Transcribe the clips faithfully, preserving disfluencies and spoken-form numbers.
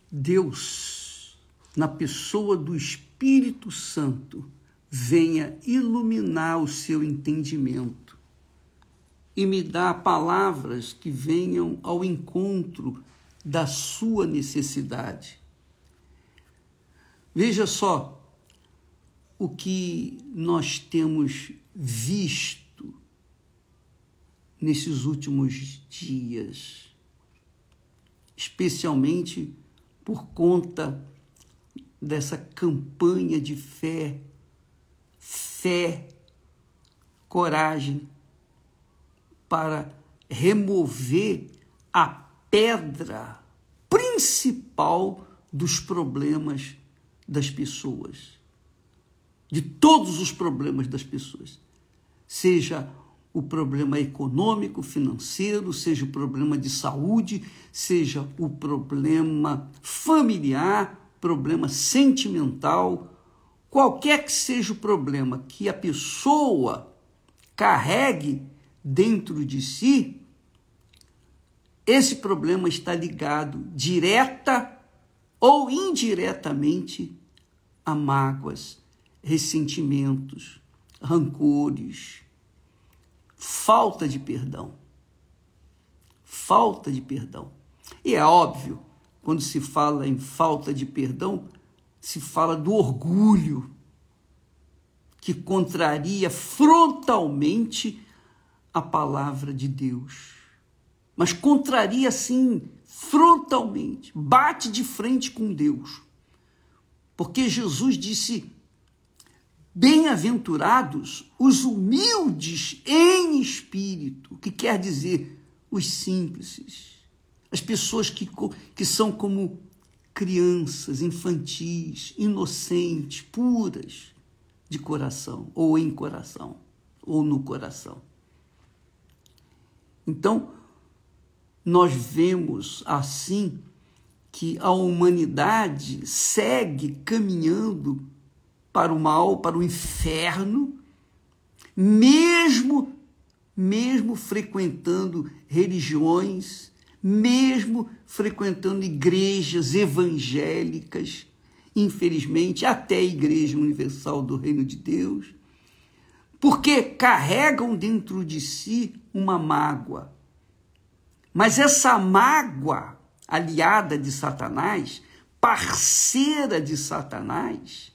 Deus, na pessoa do Espírito Santo, venha iluminar o seu entendimento e me dar palavras que venham ao encontro da sua necessidade. Veja só o que nós temos visto nesses últimos dias, especialmente por conta dessa campanha de fé, fé, coragem, para remover a pedra principal dos problemas das pessoas, de todos os problemas das pessoas, seja o problema econômico, financeiro, seja o problema de saúde, seja o problema familiar, problema sentimental, qualquer que seja o problema que a pessoa carregue dentro de si, esse problema está ligado direta ou indiretamente a mágoas, ressentimentos, rancores, falta de perdão. Falta de perdão. E é óbvio, quando se fala em falta de perdão, se fala do orgulho, que contraria frontalmente a palavra de Deus. Mas contraria, sim, frontalmente, bate de frente com Deus. Porque Jesus disse: bem-aventurados os humildes em espírito, que quer dizer os simples, as pessoas que, que são como crianças, infantis, inocentes, puras de coração, ou em coração, ou no coração. Então, nós vemos assim que a humanidade segue caminhando para o mal, para o inferno, mesmo, mesmo frequentando religiões, mesmo frequentando igrejas evangélicas, infelizmente, até a Igreja Universal do Reino de Deus, porque carregam dentro de si uma mágoa. Mas essa mágoa, aliada de Satanás, parceira de Satanás,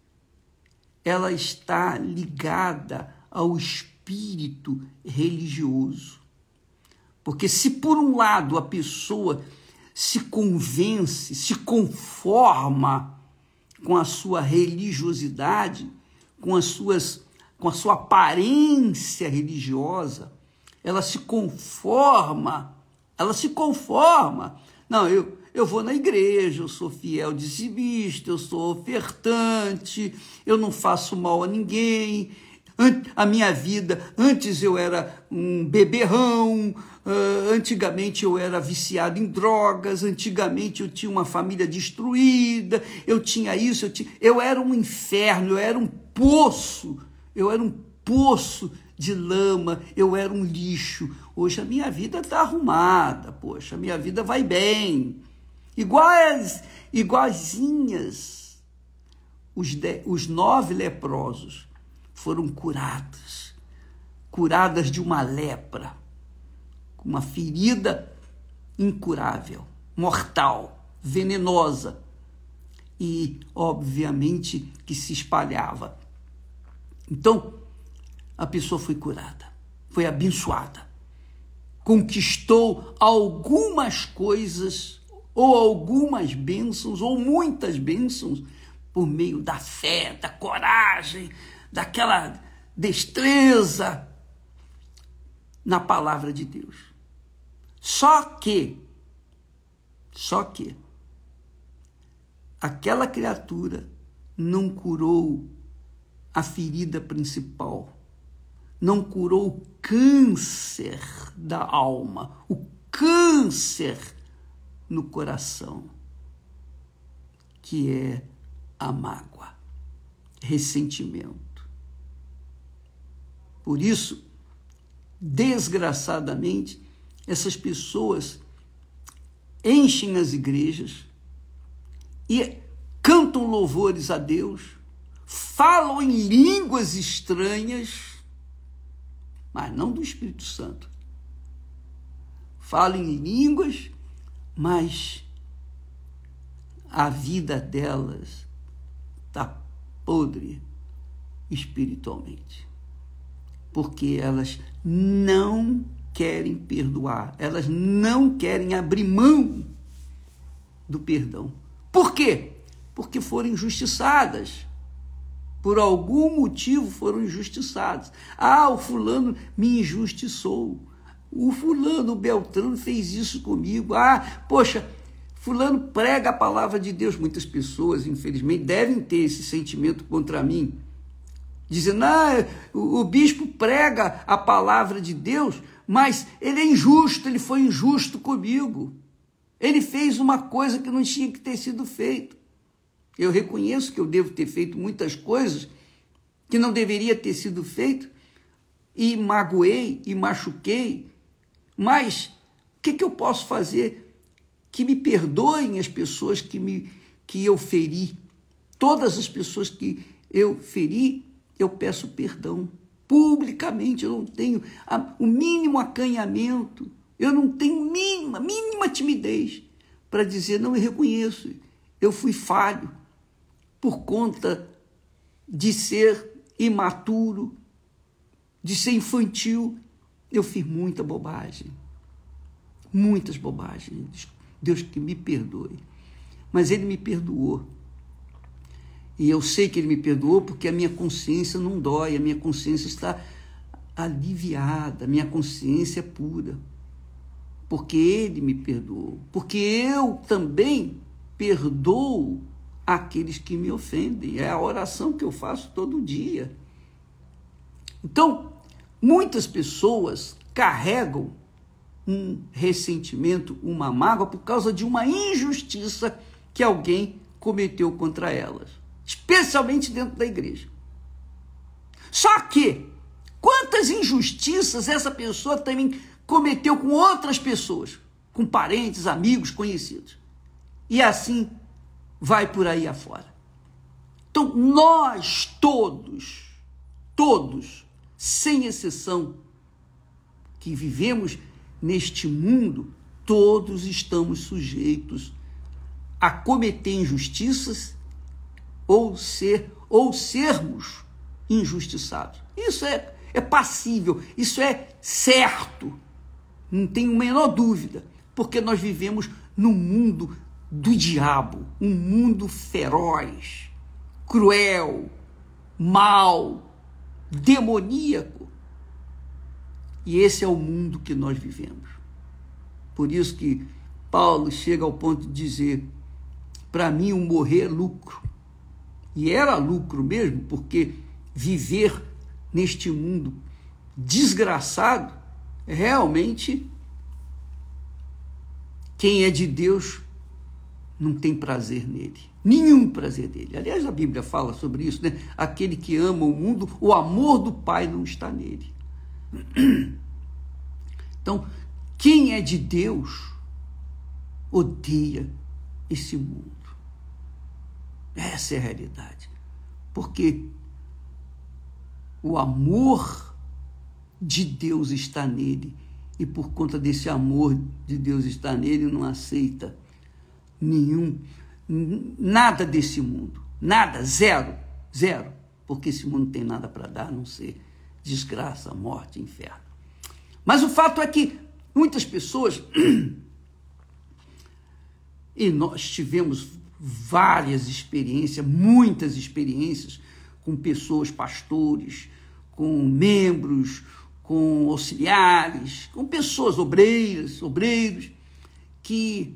ela está ligada ao espírito religioso. Porque se por um lado a pessoa se convence, se conforma com a sua religiosidade, com as suas, com a sua aparência religiosa, ela se conforma, ela se conforma. Não, eu, eu vou na igreja, eu sou fiel dizimista, eu sou ofertante, eu não faço mal a ninguém. A minha vida, antes eu era um beberrão, uh, antigamente eu era viciado em drogas, antigamente eu tinha uma família destruída, eu tinha isso, eu, tinha, eu era um inferno, eu era um poço, eu era um poço de lama, eu era um lixo. Hoje a minha vida está arrumada, poxa, a minha vida vai bem. Iguais, iguaizinhas, os, de, os nove leprosos foram curadas, curadas de uma lepra, uma ferida incurável, mortal, venenosa e, obviamente, que se espalhava. Então, a pessoa foi curada, foi abençoada, conquistou algumas coisas, ou algumas bênçãos, ou muitas bênçãos, por meio da fé, da coragem, daquela destreza na palavra de Deus. Só que, só que, aquela criatura não curou a ferida principal, não curou o câncer da alma, o câncer no coração, que é a mágoa, ressentimento. Por isso, desgraçadamente, essas pessoas enchem as igrejas, e cantam louvores a Deus, falam em línguas estranhas, mas não do Espírito Santo. Falam em línguas, mas a vida delas está podre espiritualmente, porque elas não querem perdoar, elas não querem abrir mão do perdão. Por quê? Porque foram injustiçadas. Por algum motivo foram injustiçadas. Ah, o fulano me injustiçou. O fulano, o Beltrano fez isso comigo. Ah, poxa, fulano prega a palavra de Deus. Muitas pessoas, infelizmente, devem ter esse sentimento contra mim, dizendo, ah, o, o bispo prega a palavra de Deus, mas ele é injusto, ele foi injusto comigo. Ele fez uma coisa que não tinha que ter sido feito. Eu reconheço que eu devo ter feito muitas coisas que não deveria ter sido feito, e magoei, e machuquei, mas o que, que eu posso fazer? Que me perdoem as pessoas que, me, que eu feri. Todas as pessoas que eu feri, eu peço perdão publicamente. Eu não tenho a, o mínimo acanhamento, eu não tenho mínima, mínima timidez para dizer, não, eu reconheço, eu fui falho por conta de ser imaturo, de ser infantil. Eu fiz muita bobagem, muitas bobagens. Deus que me perdoe. Mas Ele me perdoou. E eu sei que Ele me perdoou porque a minha consciência não dói, a minha consciência está aliviada, a minha consciência é pura. Porque Ele me perdoou. Porque eu também perdoo aqueles que me ofendem. É a oração que eu faço todo dia. Então, muitas pessoas carregam um ressentimento, uma mágoa, por causa de uma injustiça que alguém cometeu contra elas, especialmente dentro da igreja. Só que, quantas injustiças essa pessoa também cometeu com outras pessoas, com parentes, amigos, conhecidos. E assim vai por aí afora. Então, nós todos, todos, sem exceção, que vivemos neste mundo, todos estamos sujeitos a cometer injustiças ou ser ou sermos injustiçados. Isso é, é passível, isso é certo, não tenho a menor dúvida, porque nós vivemos num mundo do diabo, um mundo feroz, cruel, mau, demoníaco. E esse é o mundo que nós vivemos. Por isso que Paulo chega ao ponto de dizer, para mim o morrer é lucro. E era lucro mesmo, porque viver neste mundo desgraçado, realmente, quem é de Deus não tem prazer nele, nenhum prazer nele. Aliás, a Bíblia fala sobre isso, né? Aquele que ama o mundo, o amor do Pai não está nele. Então, quem é de Deus odeia esse mundo. Essa é a realidade. Porque o amor de Deus está nele, e por conta desse amor de Deus estar nele, não aceita nenhum, nada desse mundo, nada, zero, zero, porque esse mundo não tem nada para dar, a não ser desgraça, morte, inferno. Mas o fato é que muitas pessoas, e nós tivemos várias experiências, muitas experiências com pessoas, pastores, com membros, com auxiliares, com pessoas obreiras, obreiros, que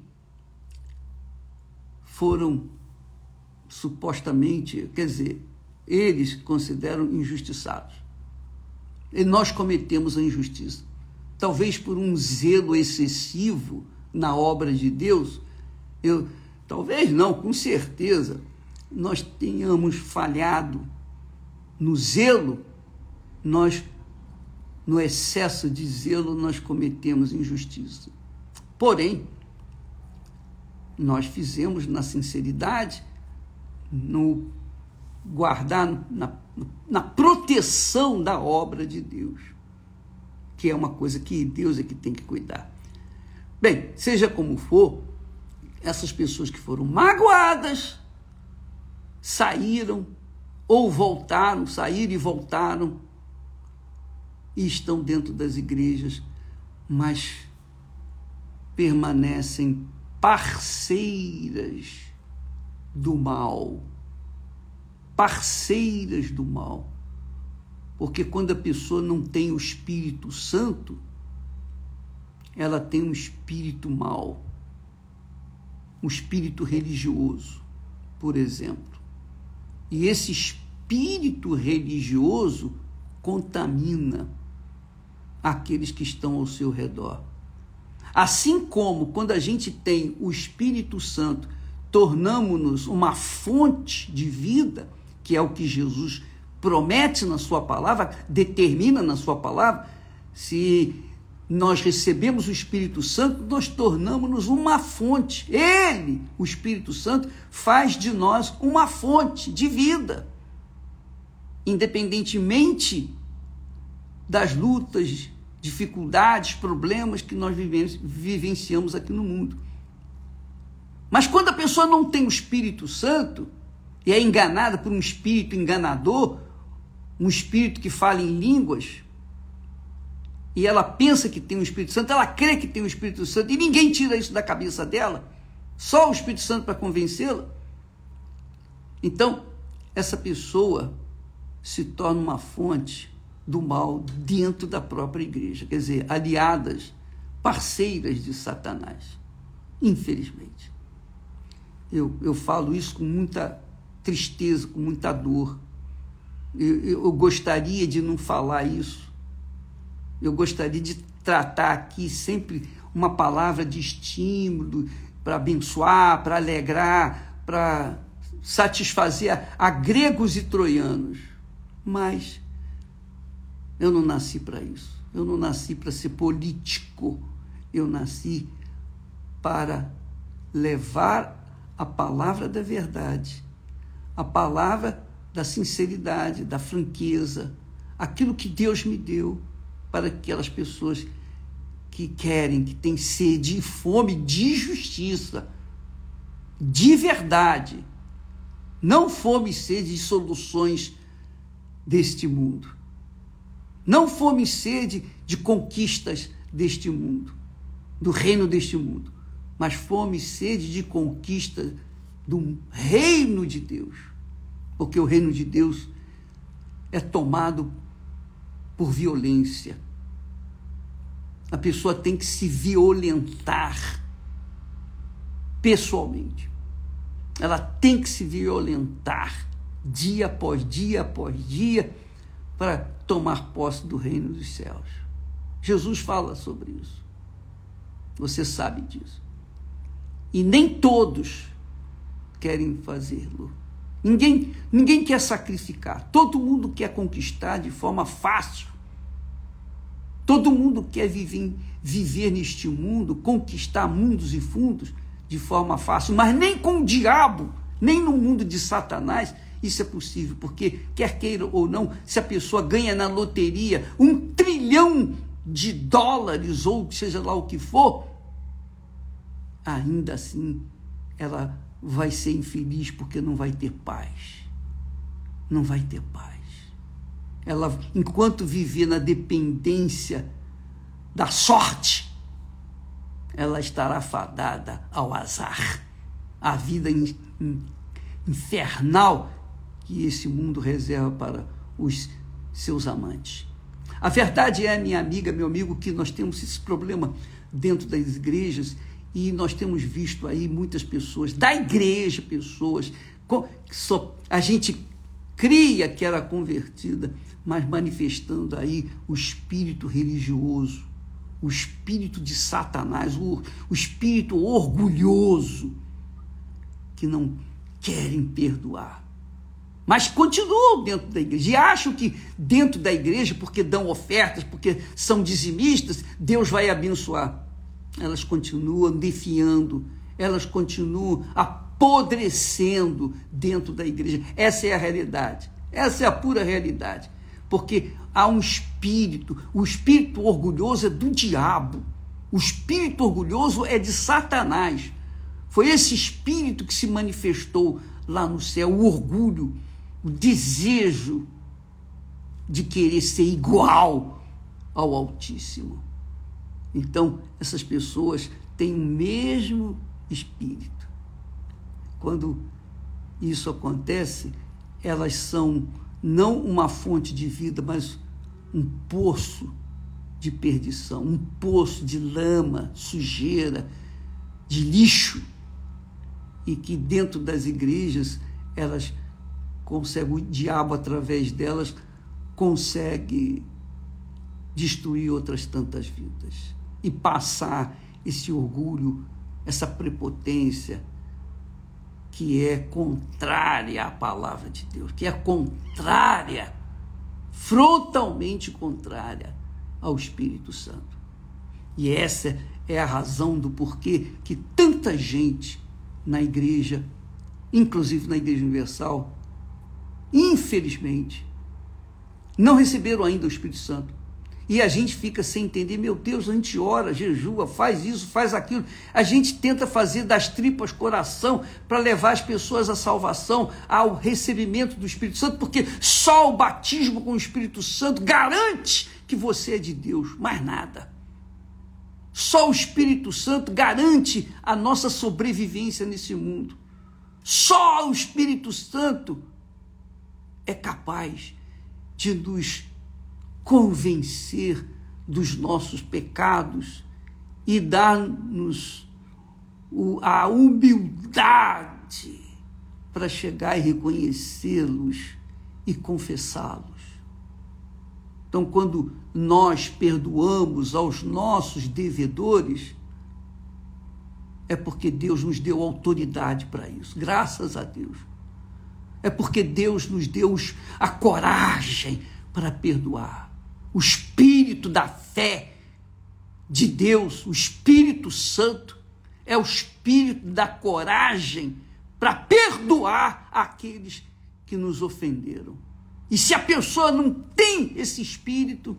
foram supostamente, quer dizer, eles consideram injustiçados. E nós cometemos a injustiça. Talvez por um zelo excessivo na obra de Deus, eu, talvez não, com certeza, nós tenhamos falhado no zelo, nós, no excesso de zelo, nós cometemos injustiça. Porém, nós fizemos na sinceridade, no guardar, na, na proteção da obra de Deus, que é uma coisa que Deus é que tem que cuidar. Bem, seja como for, essas pessoas que foram magoadas saíram ou voltaram, saíram e voltaram e estão dentro das igrejas, mas permanecem parceiras do mal, parceiras do mal, porque quando a pessoa não tem o Espírito Santo, ela tem um espírito mau, um espírito religioso, por exemplo, e esse espírito religioso contamina aqueles que estão ao seu redor. Assim como quando a gente tem o Espírito Santo, tornamos-nos uma fonte de vida, que é o que Jesus promete na sua palavra, determina na sua palavra. Se nós recebemos o Espírito Santo, nós tornamos-nos uma fonte. Ele, o Espírito Santo, faz de nós uma fonte de vida, independentemente das lutas, dificuldades, problemas que nós vivenciamos aqui no mundo. Mas quando a pessoa não tem o Espírito Santo e é enganada por um espírito enganador, um espírito que fala em línguas, e ela pensa que tem o Espírito Santo, ela crê que tem o Espírito Santo, e ninguém tira isso da cabeça dela, só o Espírito Santo para convencê-la. Então, essa pessoa se torna uma fonte do mal dentro da própria igreja, quer dizer, aliadas, parceiras de Satanás, infelizmente. Eu, eu falo isso com muita tristeza, com muita dor. Eu, eu gostaria de não falar isso. Eu gostaria de tratar aqui sempre uma palavra de estímulo, para abençoar, para alegrar, para satisfazer a, a gregos e troianos. Mas eu não nasci para isso. Eu não nasci para ser político. Eu nasci para levar a palavra da verdade, a palavra da sinceridade, da franqueza, aquilo que Deus me deu para aquelas pessoas que querem, que têm sede e fome de justiça, de verdade, não fome e sede de soluções deste mundo, não fome e sede de conquistas deste mundo, do reino deste mundo, mas fome e sede de conquista do reino de Deus, porque o reino de Deus é tomado por violência. A pessoa tem que se violentar pessoalmente. Ela tem que se violentar dia após dia após dia para tomar posse do reino dos céus. Jesus fala sobre isso. Você sabe disso. E nem todos querem fazê-lo. Ninguém, ninguém quer sacrificar. Todo mundo quer conquistar de forma fácil. Todo mundo quer viver, viver neste mundo, conquistar mundos e fundos de forma fácil. Mas nem com o diabo, nem no mundo de Satanás, isso é possível. Porque, quer queira ou não, se a pessoa ganha na loteria um trilhão de dólares, ou seja lá o que for, ainda assim ela vai ser infeliz porque não vai ter paz. Não vai ter paz. Ela, enquanto viver na dependência da sorte, ela estará fadada ao azar, à vida in, in, infernal que esse mundo reserva para os seus amantes. A verdade é, minha amiga, meu amigo, que nós temos esse problema dentro das igrejas. E nós temos visto aí muitas pessoas, da igreja, pessoas, só, a gente cria que era convertida, mas manifestando aí o espírito religioso, o espírito de Satanás, o, o espírito orgulhoso, que não querem perdoar. Mas continuam dentro da igreja e acham que dentro da igreja, porque dão ofertas, porque são dizimistas, Deus vai abençoar. Elas continuam defiando elas continuam apodrecendo dentro da igreja. Essa é a realidade. Essa é a pura realidade. Porque há um espírito, o espírito orgulhoso é do diabo. O espírito orgulhoso é de Satanás. Foi esse espírito que se manifestou lá no céu, o orgulho, o desejo de querer ser igual ao Altíssimo. Então, essas pessoas têm o mesmo espírito. Quando isso acontece, elas são não uma fonte de vida, mas um poço de perdição, um poço de lama, sujeira, de lixo, e que dentro das igrejas elas conseguem, o diabo através delas consegue destruir outras tantas vidas e passar esse orgulho, essa prepotência que é contrária à palavra de Deus, que é contrária, frontalmente contrária ao Espírito Santo. E essa é a razão do porquê que tanta gente na igreja, inclusive na Igreja Universal, infelizmente, não receberam ainda o Espírito Santo. E a gente fica sem entender, meu Deus, a gente ora, jejua, faz isso, faz aquilo. A gente tenta fazer das tripas coração para levar as pessoas à salvação, ao recebimento do Espírito Santo, porque só o batismo com o Espírito Santo garante que você é de Deus, mais nada. Só o Espírito Santo garante a nossa sobrevivência nesse mundo. Só o Espírito Santo é capaz de nos convencer dos nossos pecados e dar-nos a humildade para chegar e reconhecê-los e confessá-los. Então, quando nós perdoamos aos nossos devedores, é porque Deus nos deu autoridade para isso, graças a Deus. É porque Deus nos deu a coragem para perdoar. O Espírito da fé de Deus, o Espírito Santo, é o Espírito da coragem para perdoar aqueles que nos ofenderam. E se a pessoa não tem esse Espírito,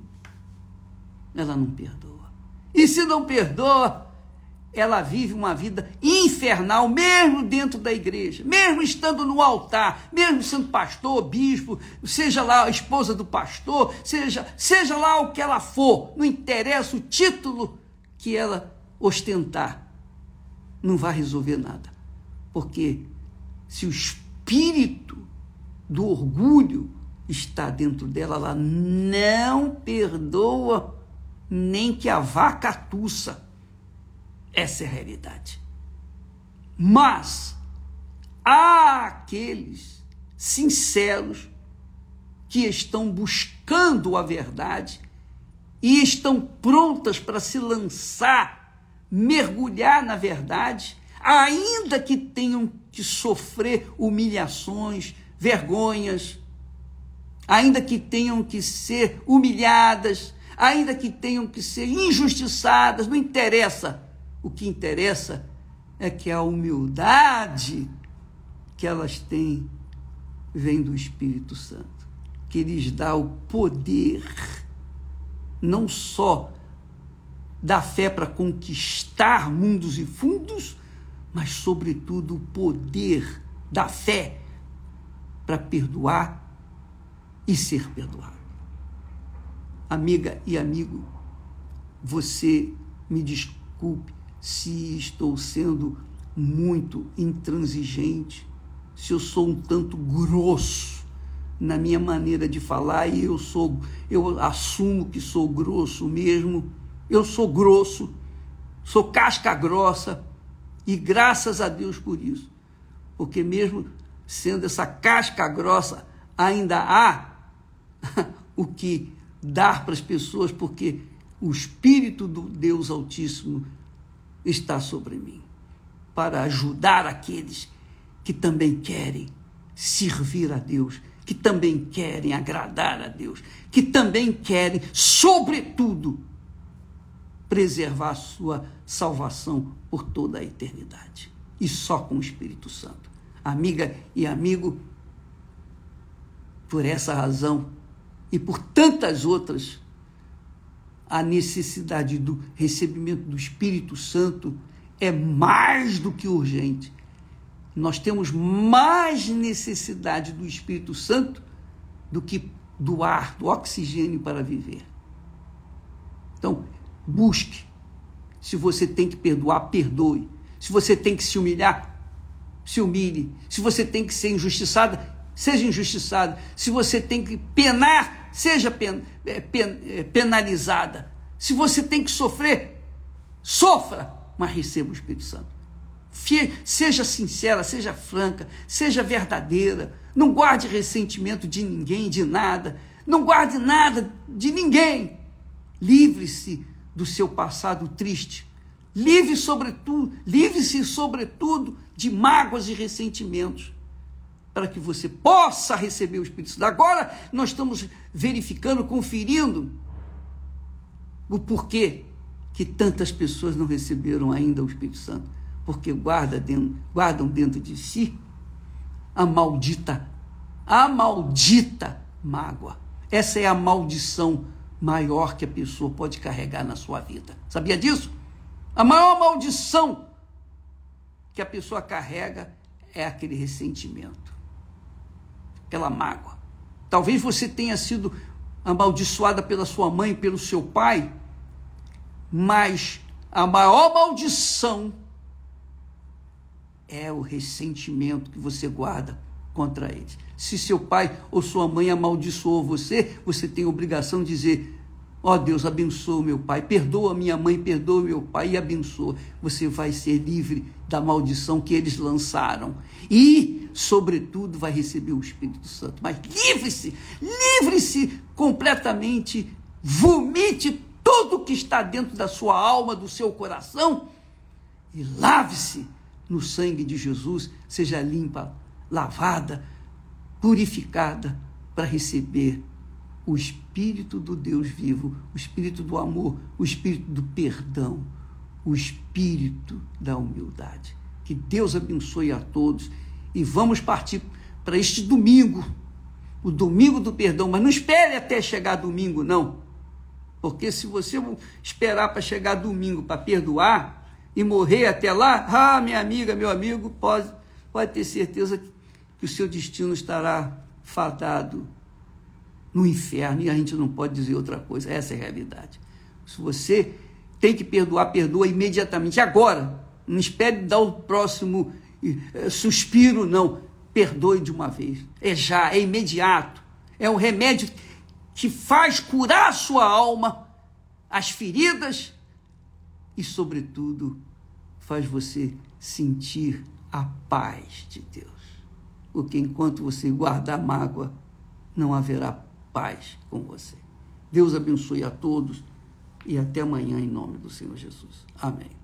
ela não perdoa. E se não perdoa, ela vive uma vida infernal, mesmo dentro da igreja, mesmo estando no altar, mesmo sendo pastor, bispo, seja lá a esposa do pastor, seja, seja lá o que ela for, não interessa o título que ela ostentar, não vai resolver nada. Porque se o espírito do orgulho está dentro dela, ela não perdoa nem que a vaca tussa. Essa é a realidade. Mas há aqueles sinceros que estão buscando a verdade e estão prontas para se lançar, mergulhar na verdade, ainda que tenham que sofrer humilhações, vergonhas, ainda que tenham que ser humilhadas, ainda que tenham que ser injustiçadas, não interessa. O que interessa é que a humildade que elas têm vem do Espírito Santo, que lhes dá o poder, não só da fé para conquistar mundos e fundos, mas, sobretudo, o poder da fé para perdoar e ser perdoado. Amiga e amigo, você me desculpe se estou sendo muito intransigente, se eu sou um tanto grosso na minha maneira de falar, e eu sou, eu assumo que sou grosso mesmo, eu sou grosso, sou casca grossa, e graças a Deus por isso, porque mesmo sendo essa casca grossa, ainda há o que dar para as pessoas, porque o Espírito do Deus Altíssimo está sobre mim, para ajudar aqueles que também querem servir a Deus, que também querem agradar a Deus, que também querem, sobretudo, preservar a sua salvação por toda a eternidade. E só com o Espírito Santo. Amiga e amigo, por essa razão e por tantas outras, a necessidade do recebimento do Espírito Santo é mais do que urgente. Nós temos mais necessidade do Espírito Santo do que do ar, do oxigênio para viver. Então, busque. Se você tem que perdoar, perdoe. Se você tem que se humilhar, se humilhe. Se você tem que ser injustiçada, seja injustiçada. Se você tem que penar, seja pen, pen, penalizada. Se você tem que sofrer, sofra, mas receba o Espírito Santo. Seja sincera, seja franca, seja verdadeira. Não guarde ressentimento de ninguém, de nada. Não guarde nada de ninguém. Livre-se do seu passado triste. Livre sobretudo, livre-se sobretudo de mágoas e ressentimentos, para que você possa receber o Espírito Santo. Agora nós estamos verificando, conferindo o porquê que tantas pessoas não receberam ainda o Espírito Santo, porque guarda dentro, guardam dentro de si a maldita, a maldita mágoa. Essa é a maldição maior que a pessoa pode carregar na sua vida. Sabia disso? A maior maldição que a pessoa carrega é aquele ressentimento, aquela mágoa. Talvez você tenha sido amaldiçoada pela sua mãe, pelo seu pai, mas a maior maldição é o ressentimento que você guarda contra eles. Se seu pai ou sua mãe amaldiçoou você, você tem a obrigação de dizer: ó Deus, abençoa meu pai, perdoa minha mãe, perdoa meu pai e abençoa. Você vai ser livre da maldição que eles lançaram. E, sobretudo, vai receber o Espírito Santo. Mas livre-se, livre-se completamente, vomite tudo que está dentro da sua alma, do seu coração, e lave-se no sangue de Jesus, seja limpa, lavada, purificada, para receber o Espírito do Deus vivo, o Espírito do amor, o Espírito do perdão, o Espírito da humildade. Que Deus abençoe a todos e vamos partir para este domingo, o domingo do perdão, mas não espere até chegar domingo, não, porque se você esperar para chegar domingo para perdoar e morrer até lá, ah, minha amiga, meu amigo, pode, pode ter certeza que o seu destino estará fadado no inferno, e a gente não pode dizer outra coisa. Essa é a realidade. Se você tem que perdoar, perdoa imediatamente, agora. Não espere dar o próximo suspiro, não. Perdoe de uma vez. É já, é imediato. É um remédio que faz curar a sua alma, as feridas, e, sobretudo, faz você sentir a paz de Deus. Porque enquanto você guardar mágoa, não haverá paz com você. Deus abençoe a todos e até amanhã em nome do Senhor Jesus. Amém.